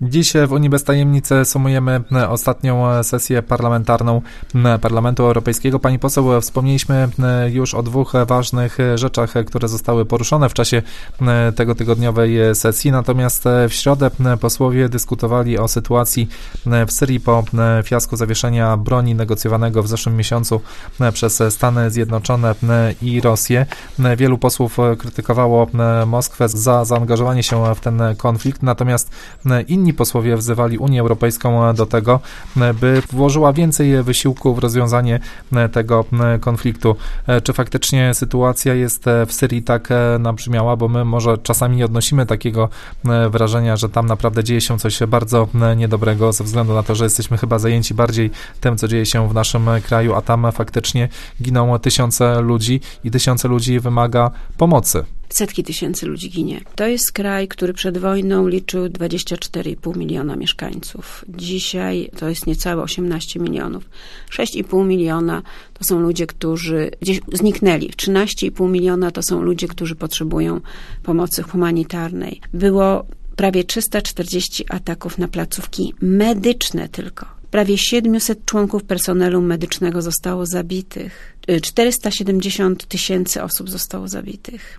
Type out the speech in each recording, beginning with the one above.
Dziś w Unii bez tajemnicy sumujemy ostatnią sesję parlamentarną Parlamentu Europejskiego. Pani poseł, wspomnieliśmy już o dwóch ważnych rzeczach, które zostały poruszone w czasie tego tygodniowej sesji, natomiast w środę posłowie dyskutowali o sytuacji w Syrii po fiasku zawieszenia broni negocjowanego w zeszłym miesiącu przez Stany Zjednoczone i Rosję. Wielu posłów krytykowało Moskwę za zaangażowanie się w ten konflikt, natomiast inni posłowie wzywali Unię Europejską do tego, by włożyła więcej wysiłku w rozwiązanie tego konfliktu. Czy faktycznie sytuacja jest w Syrii tak nabrzmiała, bo my może czasami nie odnosimy takiego wrażenia, że tam naprawdę dzieje się coś bardzo niedobrego, ze względu na to, że jesteśmy chyba zajęci bardziej tym, co dzieje się w naszym kraju, a tam faktycznie giną tysiące ludzi i tysiące ludzi wymaga pomocy. Setki tysięcy ludzi ginie. To jest kraj, który przed wojną liczył 24,5 miliona mieszkańców. Dzisiaj to jest niecałe 18 milionów. 6,5 miliona to są ludzie, którzy gdzieś zniknęli. 13,5 miliona to są ludzie, którzy potrzebują pomocy humanitarnej. Było prawie 340 ataków na placówki medyczne tylko. Prawie 700 członków personelu medycznego zostało zabitych. 470 tysięcy osób zostało zabitych.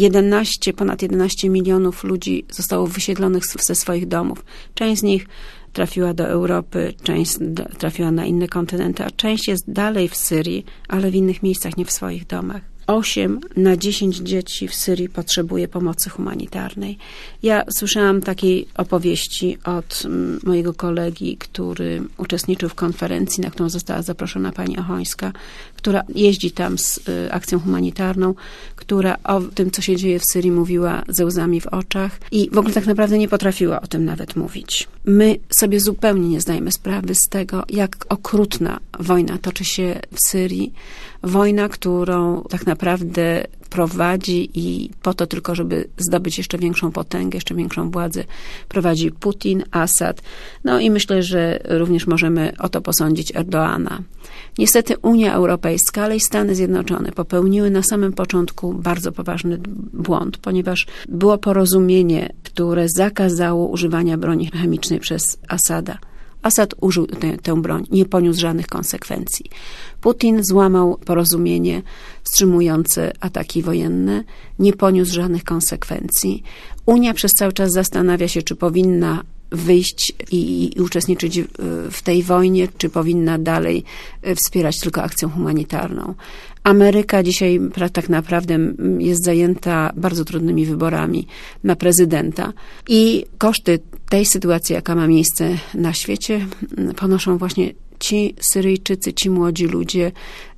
Ponad 11 milionów ludzi zostało wysiedlonych ze swoich domów. Część z nich trafiła do Europy, część trafiła na inne kontynenty, a część jest dalej w Syrii, ale w innych miejscach, nie w swoich domach. 8 na 10 dzieci w Syrii potrzebuje pomocy humanitarnej. Ja słyszałam takiej opowieści od mojego kolegi, który uczestniczył w konferencji, na którą została zaproszona pani Ochońska, która jeździ tam z akcją humanitarną, która o tym, co się dzieje w Syrii, mówiła ze łzami w oczach i w ogóle tak naprawdę nie potrafiła o tym nawet mówić. My sobie zupełnie nie zdajemy sprawy z tego, jak okrutna wojna toczy się w Syrii. Wojna, którą tak naprawdę prowadzi i po to tylko, żeby zdobyć jeszcze większą potęgę, jeszcze większą władzę, prowadzi Putin, Asad. No i myślę, że również możemy o to posądzić Erdoana. Niestety Unia Europejska, ale i Stany Zjednoczone popełniły na samym początku bardzo poważny błąd, ponieważ było porozumienie, które zakazało używania broni chemicznej przez Asada. Asad użył tę broń, nie poniósł żadnych konsekwencji. Putin złamał porozumienie wstrzymujące ataki wojenne, nie poniósł żadnych konsekwencji. Unia przez cały czas zastanawia się, czy powinna wyjść i uczestniczyć w tej wojnie, czy powinna dalej wspierać tylko akcją humanitarną. Ameryka dzisiaj tak naprawdę jest zajęta bardzo trudnymi wyborami na prezydenta i koszty tej sytuacji, jaka ma miejsce na świecie, ponoszą właśnie ci Syryjczycy, ci młodzi ludzie,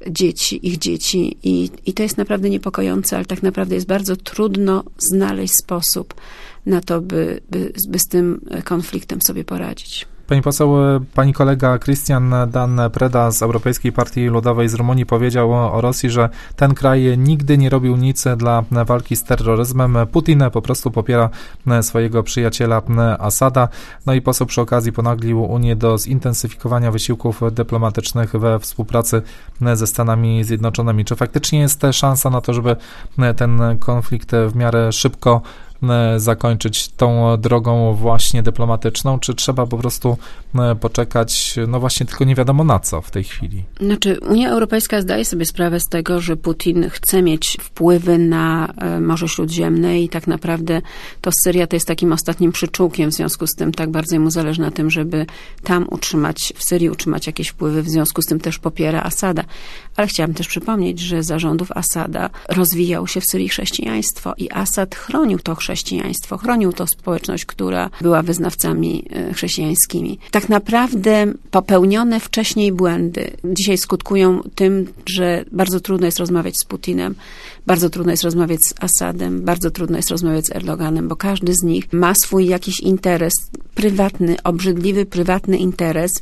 ich dzieci i to jest naprawdę niepokojące, ale tak naprawdę jest bardzo trudno znaleźć sposób na to, by z tym konfliktem sobie poradzić. Pani poseł, pani kolega Christian Dan Preda z Europejskiej Partii Ludowej z Rumunii powiedział o Rosji, że ten kraj nigdy nie robił nic dla walki z terroryzmem. Putin po prostu popiera swojego przyjaciela Asada. No i poseł przy okazji ponaglił Unię do zintensyfikowania wysiłków dyplomatycznych we współpracy ze Stanami Zjednoczonymi. Czy faktycznie jest szansa na to, żeby ten konflikt w miarę szybko zakończyć tą drogą właśnie dyplomatyczną, czy trzeba po prostu poczekać, no właśnie tylko nie wiadomo na co w tej chwili? Znaczy, Unia Europejska zdaje sobie sprawę z tego, że Putin chce mieć wpływy na Morze Śródziemne i tak naprawdę to Syria to jest takim ostatnim przyczółkiem, w związku z tym tak bardzo mu zależy na tym, żeby tam w Syrii utrzymać jakieś wpływy, w związku z tym też popiera Asada. Ale chciałam też przypomnieć, że za rządów Asada rozwijało się w Syrii chrześcijaństwo i Asad chronił to chrześcijaństwo, chronił tą społeczność, która była wyznawcami chrześcijańskimi. Tak naprawdę popełnione wcześniej błędy dzisiaj skutkują tym, że bardzo trudno jest rozmawiać z Putinem, bardzo trudno jest rozmawiać z Asadem, bardzo trudno jest rozmawiać z Erdoganem, bo każdy z nich ma swój jakiś interes prywatny, obrzydliwy prywatny interes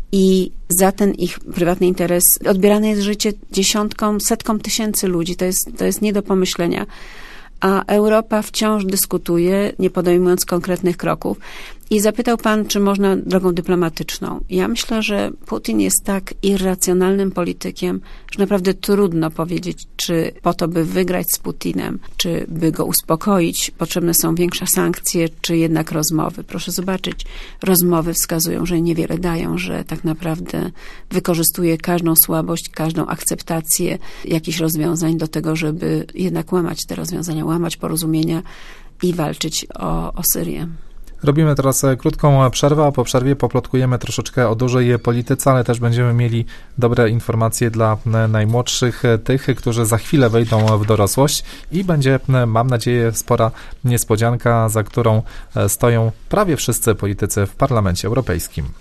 i za ten ich prywatny interes odbierane jest życie dziesiątkom, setkom tysięcy ludzi. To jest nie do pomyślenia. A Europa wciąż dyskutuje, nie podejmując konkretnych kroków. I zapytał pan, czy można drogą dyplomatyczną. Ja myślę, że Putin jest tak irracjonalnym politykiem, że naprawdę trudno powiedzieć, czy po to, by wygrać z Putinem, czy by go uspokoić, potrzebne są większe sankcje, czy jednak rozmowy. Proszę zobaczyć, rozmowy wskazują, że niewiele dają, że tak naprawdę wykorzystuje każdą słabość, każdą akceptację jakichś rozwiązań do tego, żeby jednak łamać te rozwiązania, łamać porozumienia i walczyć o Syrię. Robimy teraz krótką przerwę, a po przerwie poplotkujemy troszeczkę o dużej polityce, ale też będziemy mieli dobre informacje dla najmłodszych, tych, którzy za chwilę wejdą w dorosłość i będzie, mam nadzieję, spora niespodzianka, za którą stoją prawie wszyscy politycy w Parlamencie Europejskim.